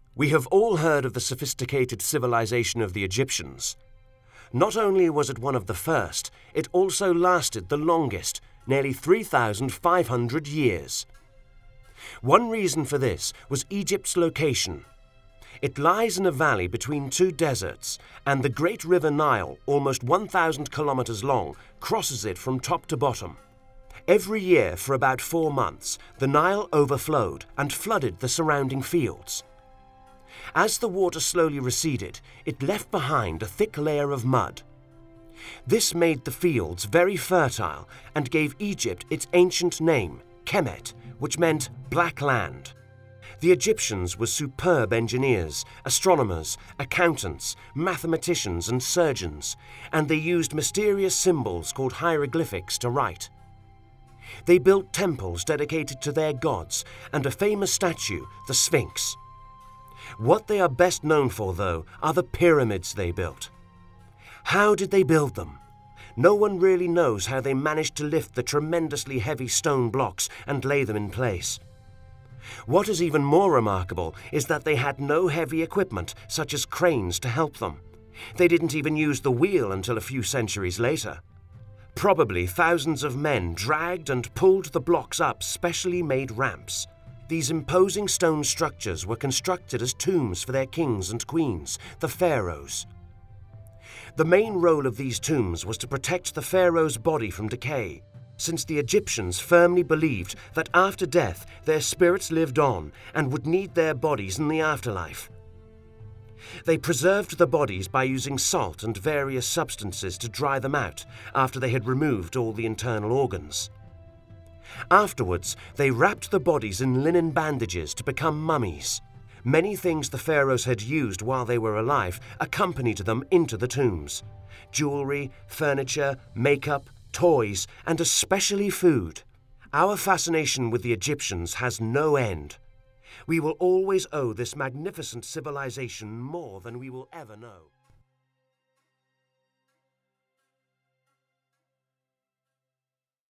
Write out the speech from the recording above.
We have all heard of the sophisticated civilization of the Egyptians. Not only was it one of the first, it also lasted the longest, nearly 3,500 years. One reason for this was Egypt's location. It lies in a valley between two deserts, and the great river Nile, almost 1,000 kilometers long, crosses it from top to bottom. Every year for about 4 months, the Nile overflowed and flooded the surrounding fields. As the water slowly receded, it left behind a thick layer of mud. This made the fields very fertile and gave Egypt its ancient name, Kemet, which meant black land. The Egyptians were superb engineers, astronomers, accountants, mathematicians and surgeons, and they used mysterious symbols called hieroglyphics to write. They built temples dedicated to their gods and a famous statue, the Sphinx. What they are best known for, though, are the pyramids they built. How did they build them? No one really knows how they managed to lift the tremendously heavy stone blocks and lay them in place. What is even more remarkable is that they had no heavy equipment, such as cranes, to help them. They didn't even use the wheel until a few centuries later. Probably thousands of men dragged and pulled the blocks up specially made ramps. These imposing stone structures were constructed as tombs for their kings and queens, the pharaohs. The main role of these tombs was to protect the pharaoh's body from decay, since the Egyptians firmly believed that after death their spirits lived on and would need their bodies in the afterlife. They preserved the bodies by using salt and various substances to dry them out after they had removed all the internal organs. Afterwards, they wrapped the bodies in linen bandages to become mummies. Many things the pharaohs had used while they were alive accompanied them into the tombs: jewelry, furniture, makeup, toys, and especially food. Our fascination with the Egyptians has no end. We will always owe this magnificent civilization more than we will ever know.